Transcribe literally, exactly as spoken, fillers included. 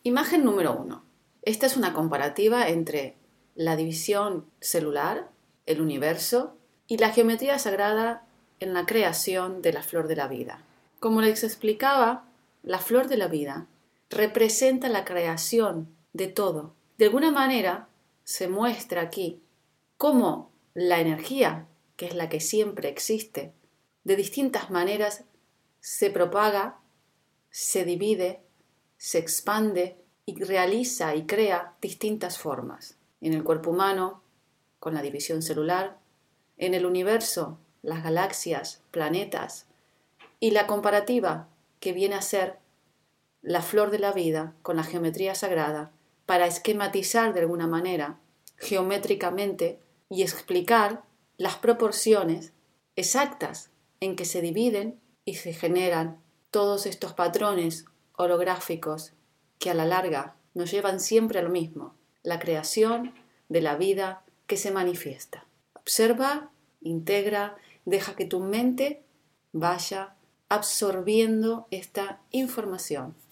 Imagen número uno. Esta es una comparativa entre la división celular, el universo, y la geometría sagrada en la creación de la flor de la vida. Como les explicaba, la flor de la vida representa la creación de todo. De alguna manera se muestra aquí cómo la energía, que es la que siempre existe, de distintas maneras se propaga, se divide, se expande y realiza y crea distintas formas. En el cuerpo humano, con la división celular, en el universo, las galaxias, planetas, y la comparativa que viene a ser la flor de la vida con la geometría sagrada para esquematizar de alguna manera, geométricamente, y explicar las proporciones exactas en que se dividen y se generan todos estos patrones holográficos que a la larga nos llevan siempre a lo mismo, la creación de la vida que se manifiesta. Observa, integra, deja que tu mente vaya absorbiendo esta información.